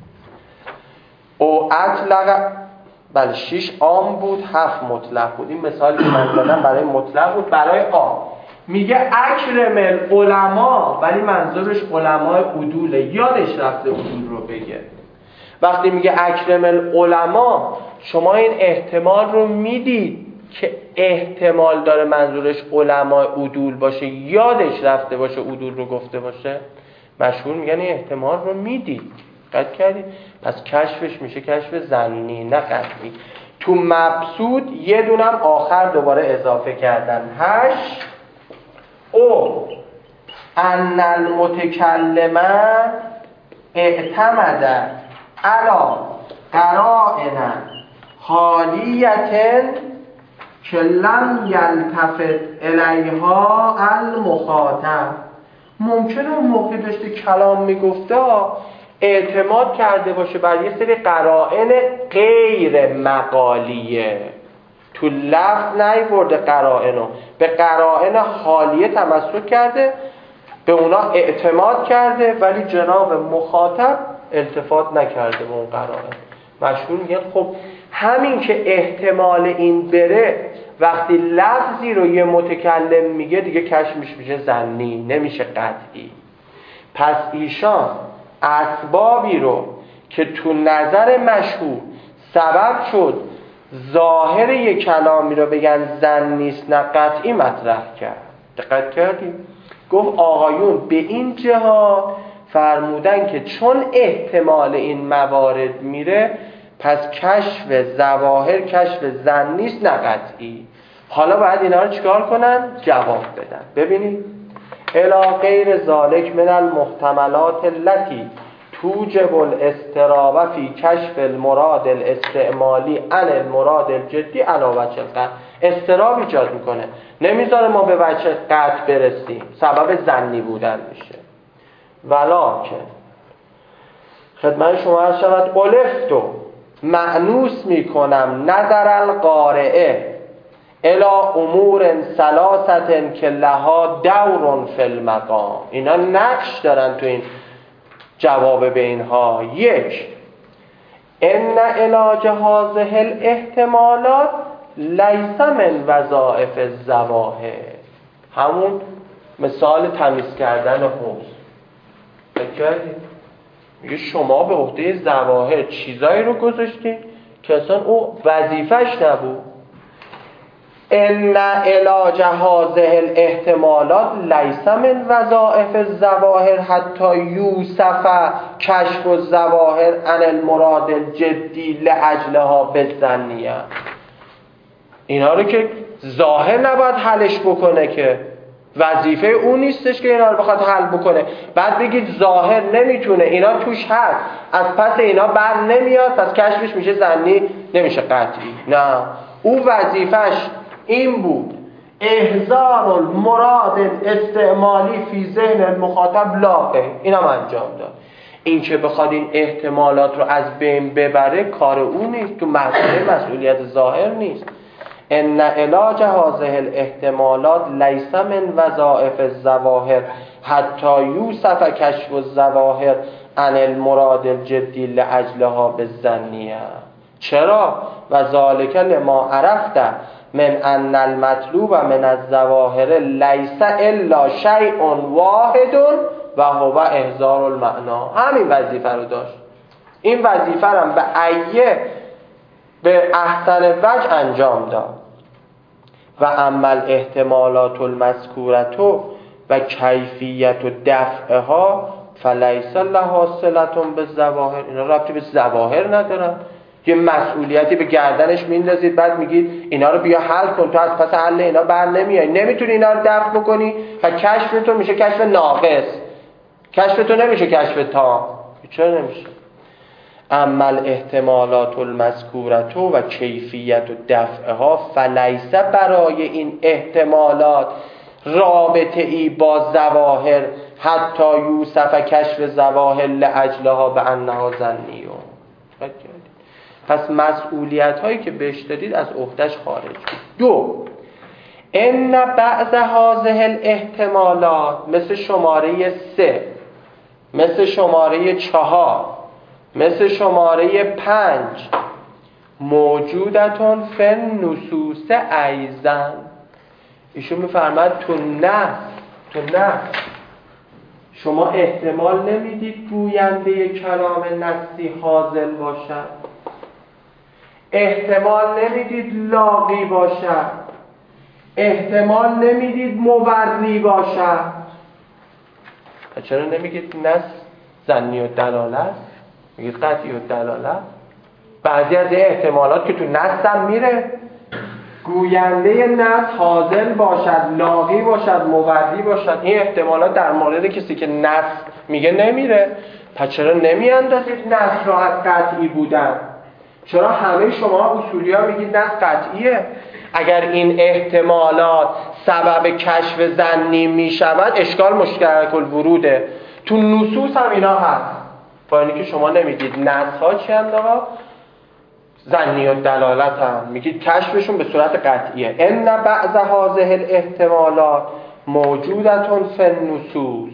او اطلق، بله شیش عام بود، هفت مطلق بود. این مثالی که من زدم برای مطلق بود. برای عام میگه اکرم العلماء، ولی منظورش علماء عدوله، یادش رفته عدول رو بگه. وقتی میگه اکرم العلماء، شما این احتمال رو میدید که احتمال داره منظورش علماء عدول باشه، یادش رفته باشه عدول رو گفته باشه. مشهور میگن این احتمال رو میدید. قطع کردید؟ پس کشفش میشه کشف ظنی، نه قطعی. تو مبسوط یه دونم آخر دوباره اضافه کردن. هشت، او ان المتکلم اعتمد علی قرائن حالیت که لم یلتفت الیها المخاطب. ممکنه اون موقع داشته کلام میگفته اعتماد کرده باشه بر یه سری قرائن غیر مقالیه، تو لفظ نیورده قرائنو، به قرائن حالیه تمسک کرده، به اونا اعتماد کرده، ولی جناب مخاطب التفات نکرده به اون قرائن. مشهور میگن خب همین که احتمال این بره، وقتی لفظی رو یه متکلم میگه دیگه کشفش میشه ظنی، نمیشه قطعی. پس ایشان اسبابی رو که تو نظر مشهور سبب شد ظاهر یک کلامی رو بگن ظن نیست نه قطعی مطرح کرد. دقت کردیم؟ گفت آقایون به این جهت فرمودن که چون احتمال این موارد میره، پس کشف ظواهر کشف ظن نیست نه قطعی. حالا باید اینا رو چیکار کنن؟ جواب بدن. ببینید الی غیر ذالک من المحتملات التي توجب الاضطراب فی کشف المراد الاستعمالی عن المراد الجدی علی وجه القطع. اضطراب ایجاد میکنه، نمیذاره ما به وجه قطع برسیم، سبب ظنی بودن میشه. ولکن خدمت شما عرض شود الفتو مأنوس میکنم نظر القارئه الی امور ثلاثه که لها دور فی المقام. اینا نقش دارن تو این جواب به اینها. یک، ان علاج هذه الاحتمالات لیس من وظائف الظواهر. همون مثال تمیز کردن حوض. بگردید میگه شما به عهده ظواهر چیزایی رو گذاشتید که اصلا او وظیفش نبود. ان علاج هذه الاحتمالات لیس من وظائف الظواهر حتی یوسف کشف الظواهر عن المراد الجدی لاجلها بالظنیه. اینا رو که ظاهر نباید حلش بکنه، که وظیفه اون نیستش که اینا رو بخواد حل بکنه. بعد بگید ظاهر نمیتونه، اینا توش هست، از پس اینا بر نمیاد، پس کشفش میشه ظنی نمیشه قطعی. نه، او وظیفش این بود احضار المراد استعمالی فی ذهن المخاطب لاقه. اینم انجام داد. این که بخواد این احتمالات رو از بین ببره کار اون نیست، تو مسئله مسئولیت ظاهر نیست. ان علاج هذه الاحتمالات لیس من وظائف الظواهر حتی یوسف کشف الظواهر عن المراد الجدی لاجلها بالظنیه. چرا؟ و ذالک لما عرفت من ان المطلوب من الظواهر لیس الا شیء واحد و هو احضار المعنا. همین وظیفه رو داشت. این وظیفه رو به ایه به احسن وجه انجام داد. و اما الاحتمالات المذکورة و کیفیت و دفعها فلیس لها صلة بالظواهر. اینا ربطی به ظواهر ندارن. یه مسئولیتی به گردنش میندازید، بعد میگید اینا رو بیا حل کن، تو از پس حل اینا بر نمیای، نمیتونی اینا رو دفع بکنی و کشف تو میشه کشف ناقص، کشف تو نمیشه کشف تام. چرا نمیشه؟ اما الاحتمالات المذکورة و کیفیت و دفعها فلیس برای این احتمالات رابطه ای با ظواهر حتی یوسف کشف ظواهر لاجلها به انها ظنیون. پس مسئولیت هایی که بهش دادید از عهده‌اش خارج. دو، ان بعض هذه الاحتمالات مثل شماره سه، مثل شماره چهار، مثل شماره پنج موجودتون فن نصوص ایزن. ایشون میفرماد تو نه تو نه شما احتمال نمیدید گوینده کلام نصی حاضر باشد، احتمال نمیدید لاغی باشد، احتمال نمیدید موری باشد. چرا نمیگید نص ظنی و دلالت، میگید قطعی و دلالت؟ بعضی از احتمالات که تو نص هم میره، گوینده نص حاضر باشد، لاغی باشد، موری باشد. این احتمالات در مورد کسی که نص میگه نمیره. پس چرا نمیاندازید نص را از قطعی بودن؟ چرا همه شما اصولی ها میگید نص قطعیه؟ اگر این احتمالات سبب کشف ظنی میشود اشکال مشترک الوروده. تو نصوص هم اینا هست، با اینکه شما نمیگید نص ها چی هم آقا؟ ظنی و دلالت هم میگید کشفشون به صورت قطعیه. ان بعض هذه الاحتمالات موجودتون فی النصوص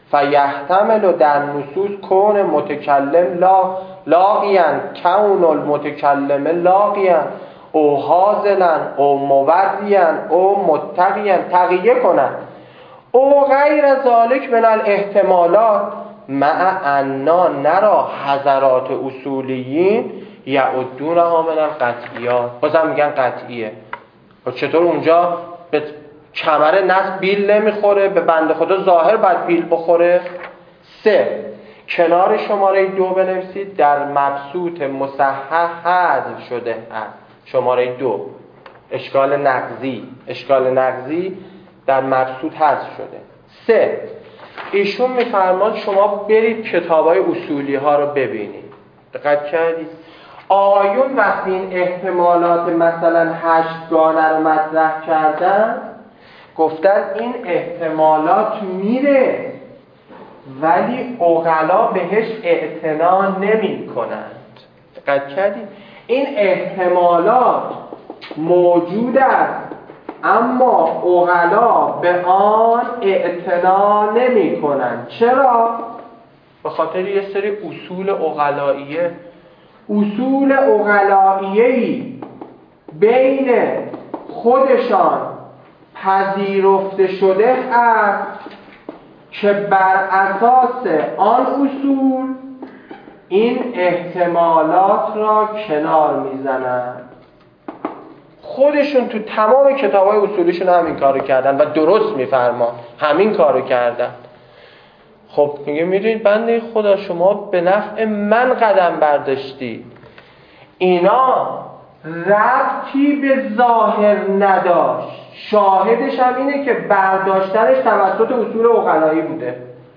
فیحتمل در نصوص کون متکلم لا لاقیان کون المتکلم لاقیان او حاضلن او موریان او متقیان تقیه کنن او غیر ذالک من الاحتمالات مع انا نرا حضرات اصولیین یعدونها من القطعیات. بازم میگن قطعیه. و چطور اونجا به کمر نص بیل نمیخوره، به بنده خدا ظاهر باید بیل بخوره؟ سه، کنار شماره دو بنویسید در مبسوط مصحح حذف شده است. شماره دو اشکال نقضی اشکال نقضی در مبسوط حذف شده. سه، ایشون میفرمان شما برید کتابای اصولی ها رو ببینید. دقت کردید؟ آیون وقتی این احتمالات مثلا هشتگانه رو مطرح کردن گفتن این احتمالات میره ولی عقلا بهش اعتنا نمی کنند. دقت کردید؟ این احتمالات موجود است اما عقلا به آن اعتنا نمی کنند. چرا؟ به خاطر یه سری اصول عقلاییه اصول عقلاییه‌ای بین خودشان پذیرفته شده است که بر اساس آن اصول این احتمالات را کنار میزنند. خودشون تو تمام کتاب‌های اصولیشون همین کارو کردن و درست میفرمان همین کارو کردن. خب میگه میدونید بنده خدا شما به نفع من قدم برداشتی، اینا ربطی به ظاهر نداشت، شاهدش هم اینه که برداشتنش توسط اصول عقلایی بوده.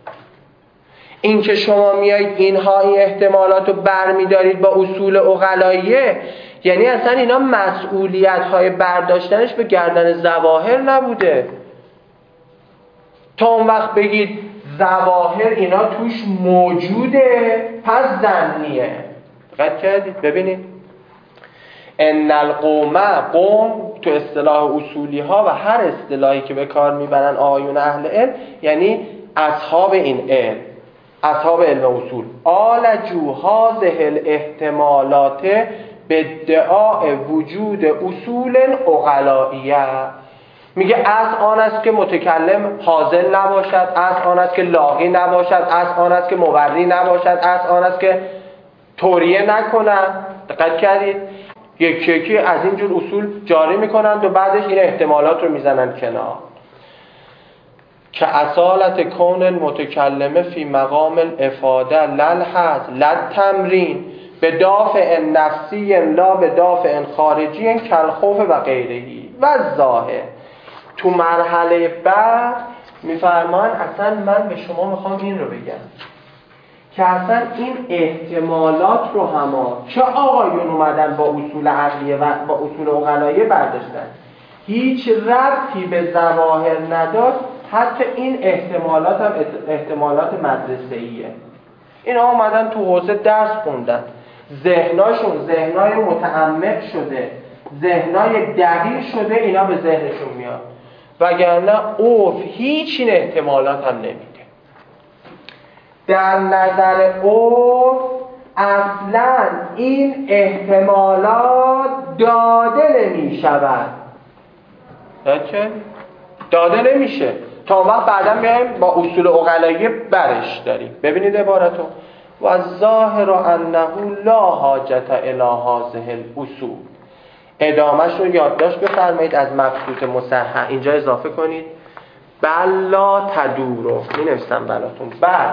این که شما میایید اینها این احتمالات رو برمیدارید با اصول عقلاییه، یعنی اصلا اینا مسئولیت های برداشتنش به گردن ظواهر نبوده. تا اون وقت بگید ظواهر اینا توش موجوده پس ظنیه. دقت کردید؟ ببینید ان القوم قوم تو اصطلاح اصولی ها و هر اصطلاحی که به کار میبرن آیون اهل علم یعنی اصحاب این علم، اصحاب علم اصول، آلجو هذه الاحتمالات به ادعاء وجود اصول عقلائیه. میگه از آن است که متکلم حاضر نباشد، از آن است که لاغی نباشد، از آن است که مبری نباشد، از آن است که توریه نکنند. دقت کردید؟ یکی یکی از اینجور اصول جاری میکنند و بعدش این احتمالات رو میزنند کنار. که اصالت کون متکلمه فی مقام الافاده للحظ للتمرین به دافع نفسی لا به دافع خارجی کالخوف و غیرهی و ظاهر. تو مرحله بعد میفرمان اصلا من به شما میخوام این رو بگم که اصلا این احتمالات رو هما چه آقایون اومدن با اصول عقلیه و با اصول عقلاییه برداشتن هیچ ربطی به ظواهر نداشت. حتی این احتمالات هم احتمالات مدرسه‌ایه. اینا اومدن تو حوزه درس خوندن، ذهناشون ذهنای متعمق شده، ذهنای دقیق شده، اینا به ذهنشون میاد. وگرنه عرف هیچ این احتمالات هم نمیده. در نظر عرف اصلا این احتمالات داده نمی شود. چه؟ داده نمیشه. تا وقت بعدا میایم با اصول عقلایی برش داریم. ببینید عبارتو و ظاهر انه لا حاجت الی هذه الاصول. ادامهش رو یادداشت بفرمایید از مبسوط مصحح اینجا اضافه کنید. بلا تدورو می نویسم براتون. بل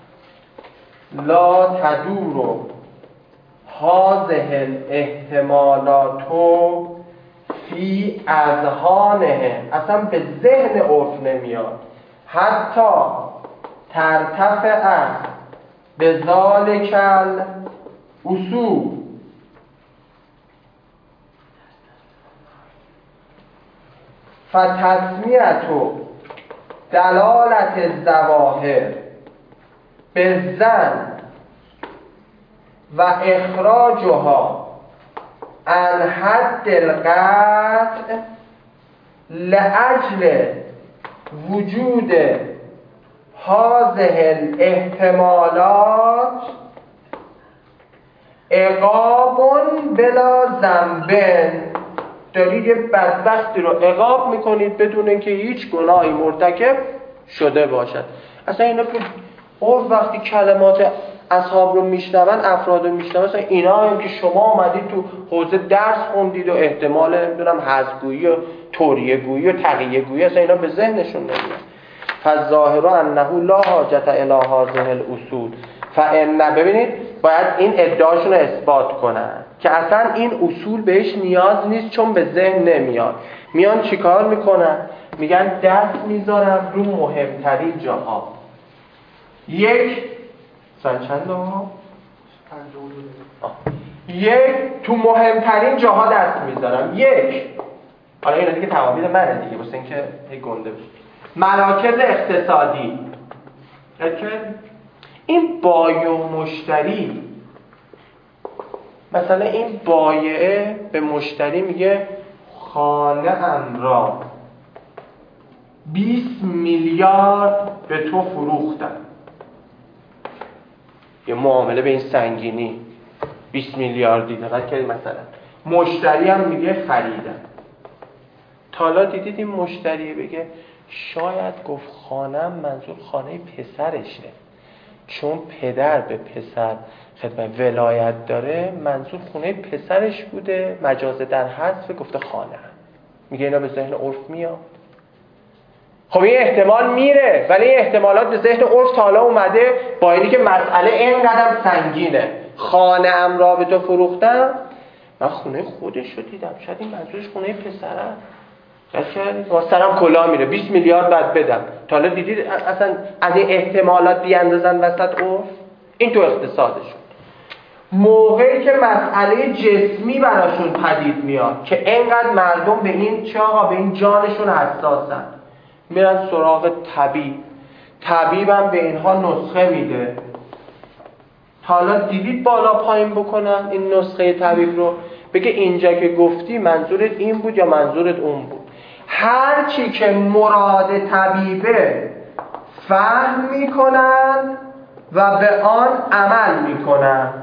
لا تدورو هذه الاحتمالاتو فی اذهانهم، اصلا به ذهن عرف نمیاد. حتی ترتفع به ذالک الاصول فتسمیت و دلالت الظواهر به ظن و اخراجها عن حد القطع لأجل وجود هذه الاحتمالات عقاب بلا ذنب، دارید یه بدبختی رو عقاب میکنید بدون اینکه هیچ گناهی مرتکب شده باشد. اصلا اینا تو عرف وقتی کلمات اصحاب رو میشنون، افراد رو میشنون، مثلا اینا هم که شما اومدید تو حوزه درس خوندید و احتمال نمیدونم حذف‌گویی و توریه‌گویی و تقیه‌گویی، اصلا اینا به ذهنشون نمیاد. فالظاهر انه لا حاجت الی هذه الاصول فان، ببینید باید این ادعاشون رو اثبات کنن که اصلا این اصول بهش نیاز نیست چون به ذهن نمیاد. میان چیکار میکنن؟ میگن دست میذارم رو مهمترین جاها. یک سال چند ها؟ یک تو مهمترین جاها دست میذارم. یک حالا اینا دیگه تعابیر منه دیگه واسه اینکه هی گنده بشه. مراکز اقتصادی، این بایع و مشتری، مثلا این بایعه به مشتری میگه خانه ام را بیست میلیارد به تو فروختم. یه معامله به این سنگینی بیست میلیاردی دارد که مثلا مشتری هم میگه خریدم. تا حالا دیدید این مشتری بگه شاید گفت خانم منظور خانه پسرشه، چون پدر به پسر خدمت ولایت داره، منظور خونه پسرش بوده، مجاز در حذف گفته خانه. میگه اینا به ذهن عرف میاد. خب این احتمال میره، ولی این احتمالات به ذهن عرف تا حالا اومده با اینی که مسئله اینقدر سنگینه. خانه ام را به تو فروختم، من خونه خودش رو دیدم، شاید این منظورش خونه پسره. واسرم کلا میره بیست میلیارد بعد بدم. تا حالا دیدید اصلا از این احتمالات بیاندازن وسط عرف؟ این تو اقتصادشون. موقعی که مسئله جسمی براشون پدید میاد که اینقدر مردم به این چه آقا به این جانشون حساسن، میرن سراغ طبیب. طبیبم به اینها نسخه میده. تا حالا دیدید بالا پایین بکنن این نسخه طبیب رو، بگه اینجا که گفتی منظورت این بود یا منظورت اون بود. هر چی که مراد طبیبه فهم میکنن و به آن عمل میکنن.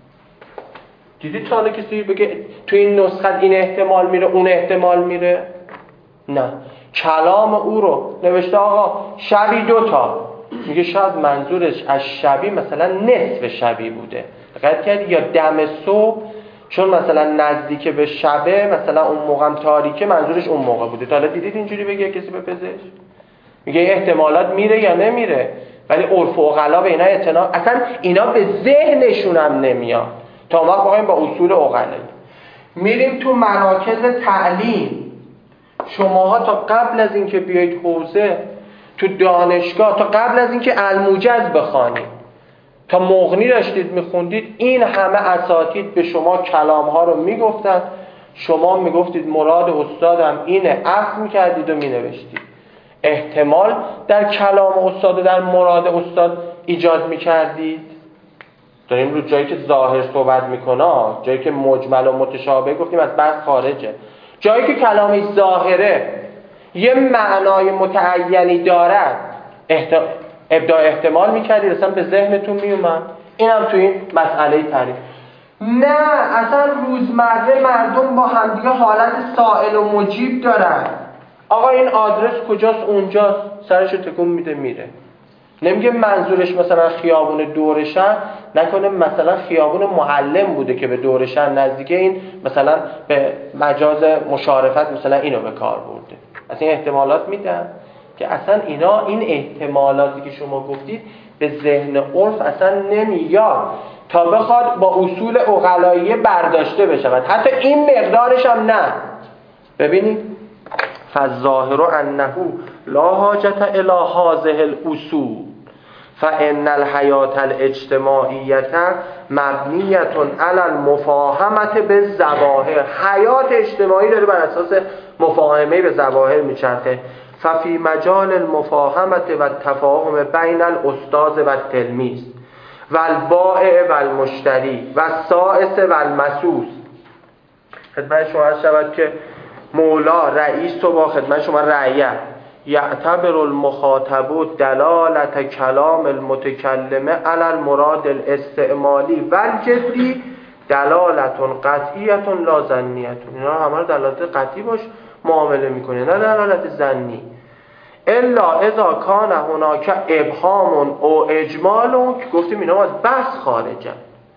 دیدید تا حالا کسی بگه تو این نسخه این احتمال میره اون احتمال میره؟ نه، کلام او رو نوشته آقا شبی دوتا، میگه شاید منظورش از شبی مثلا نصف شبی بوده، دقت کردی؟ یا دم صبح چون مثلا نزدیک به شبه، مثلا اون موقع هم تاریکه، منظورش اون موقع بوده. تا حالا دیدید اینجوری بگه کسی به پزشک؟ میگه احتمالات میره یا نمیره، ولی عرف و عقلا به اینا اعتنا، اصلا اینا به ذهنشون هم نمیاد. تا وقت واقعا با اصول عقلایی میریم تو مراکز تعلیم. شماها تا قبل از اینکه بیایید حوزه تو دانشگاه، تا قبل از اینکه الموجز بخوانید، تا مغنی داشتید میخوندید، این همه اساتید به شما کلامها رو میگفتن، شما میگفتید مراد استادم اینه، عفو میکردید و مینوشتید. احتمال در کلام استاد و در مراد استاد ایجاد میکردید. داریم رو جایی که ظاهر صحبت میکنه، جایی که مجمل و متشابه گفتیم از بحث خارجه. جایی که کلامی ظاهره یه معنای متعینی دارد، احتمال ابداع احتمال میکردید، اصلا به ذهنتون میومد. این هم تو این مسئله تعریف. نه، اصلا روزمره مردم با همدیگه حالت سائل و مجیب دارن. آقا این آدرس کجاست؟ اونجاست. سرشو تکون میده میره. نمیگه منظورش مثلا خیابون دورشن، نکنه مثلا خیابون معلم بوده که به دورشن نزدیکه، این مثلا به مجاز مشارفت مثلا اینو به کار برده. اصلا این احتمالات میدن که اصلا اینا، این احتمالاتی که شما گفتید به ذهن عرف اصلا نمیاد تا بخواد با اصول عقلایی برداشته بشود. حتی این مقدارش هم نه. ببینید فالظاهر انه لا حاجت الی هذه الاصول فان الحیات الاجتماعیه مبنیه علی المفاهمه بالظواهر. حیات اجتماعی داره بر اساس مفاهمه به ظواهر میچرخه. ففی مجال المفاهمه و التفاهم بین الاستاذ و التلمیذ و البائع و المشتری و السائس و المسوس. خدمت شما عرض شود که مولا رئیس و با خدمت شما رعیت یعتبر المخاطب دلالت کلام المتکلم علی المراد الاستعمالی والجدی دلالت قطعیت لا ظنیت. اینا همه دلالت قطعی باش معامله میکنه، نه دلالت ظنی. الا اذا کان هناک ابهام او اجمال، که گفتیم اینا از بحث خارجن،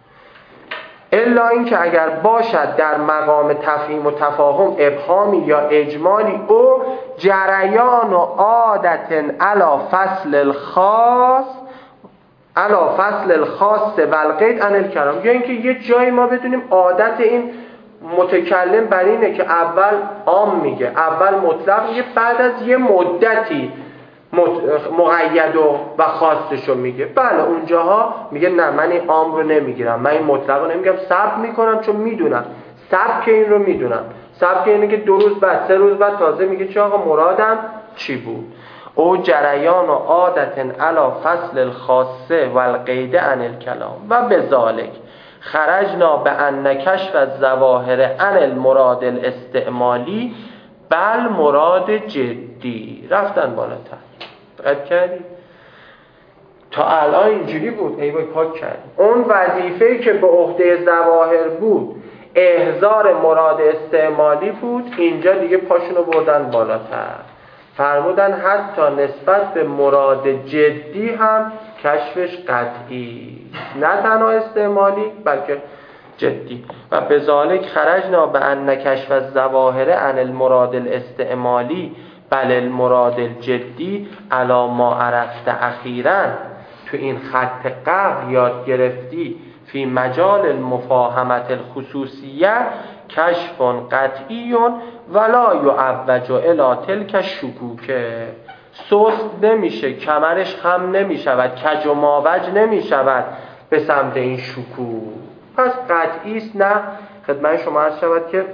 الا اینکه اگر باشد در مقام تفهیم و تفاهم ابهامی یا اجمالی او جریان و عادت علی فصل الخاص علی فصل الخاص والقید عن الکلام، یا اینکه یه جایی ما بدونیم عادت این متکلم بر اینه که اول عام میگه، اول مطلق میگه، بعد از یه مدتی مقید و, و خاصشو میگه. بله اونجاها میگه نه من این عام رو نمیگیرم، من این مطلق رو نمیگم، سبک میکنم چون میدونم، سبک این رو میدونم، سبک اینه که دو روز بعد سه روز بعد تازه میگه چه آقا مرادم چی بود. او جریان و عادت علی فصل الخاصه والقید عن الکلام و بذالک خرجنا به ان کشف الظواهر عن المراد الاستعمالی بل مراد جدی. رفتن بالاتر. دقت کردی؟ تا الان اینجوری بود، ای وای پاک کرد. اون وظیفه‌ای که به عهده ظواهر بود احضار مراد استعمالی بود، اینجا دیگه پاشونو بردن بالاتر، فرمودن حتی نسبت به مراد جدی هم کشفش قطعی، نه تنها استعمالی بلکه جدی. و بذالک خرجنا به ان کشف الظواهر عن المراد الاستعمالی بل المراد الجدی علی ما عرفت اخیراً. تو این خط قبل یاد گرفتی فی مجال المفاهمت الخصوصیه کشف قطعی ولا یعوج الی تلک الشکوکه. سست نمیشه، کمرش خم نمیشود، کج و ماوج نمیشود به سمت این شکوک. پس قطعی است، نه خدمت شما عرض شود که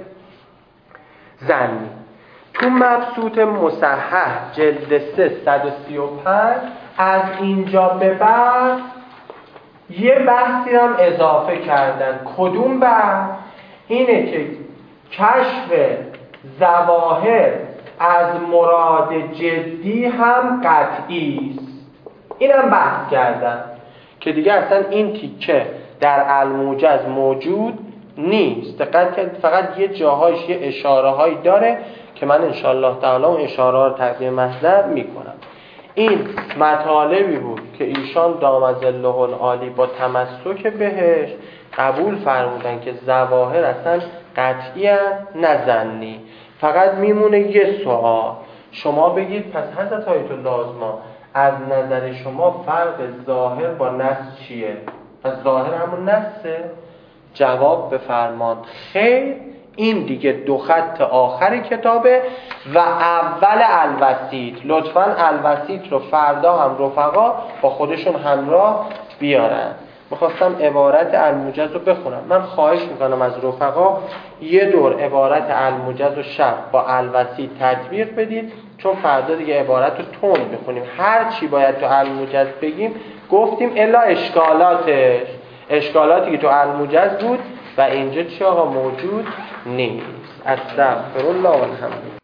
ظنی. تو مبسوط مصحح جلد سه صد و سی و پنج از اینجا به بعد یه بحثی هم اضافه کردن. کدوم بحث؟ اینه که کشف ظواهر از مراد جدی هم قطعی است. اینم بحث کردن که دیگه اصلا این تیکه در الموجز موجود نیست. دقت کنید فقط یه جاهایش یه اشاره هایی داره که من انشالله تعالی اون اشاره ها رو تقدیم محضر میکنم. این مطالبی بود که ایشان دام ظله العالی با تمسک بهش قبول فرمودن که ظواهر اصلا قطعی نه ظنی. فقط میمونه یه سوال، شما بگید پس حضرت آیت الله عظما از نظر شما فرق ظاهر با نص چیه؟ از ظاهر همون نصه؟ جواب بفرمان خیر، این دیگه دو خط آخر کتابه و اول الوسیط. لطفاً الوسیط رو فردا هم رفقا با خودشون همراه بیارن. میخواستم عبارت الموجز رو بخونم. من خواهش میکنم از رفقا یه دور عبارت الموجز رو شب با الوسیط تطبیق بدید، چون فردا دیگه عبارت رو تند بخونیم. هر چی باید تو الموجز بگیم گفتیم الا اشکالاتش، اشکالاتی که تو الموجز بود و اینجا چی آقا موجود نیست. استغفر الله والحمد.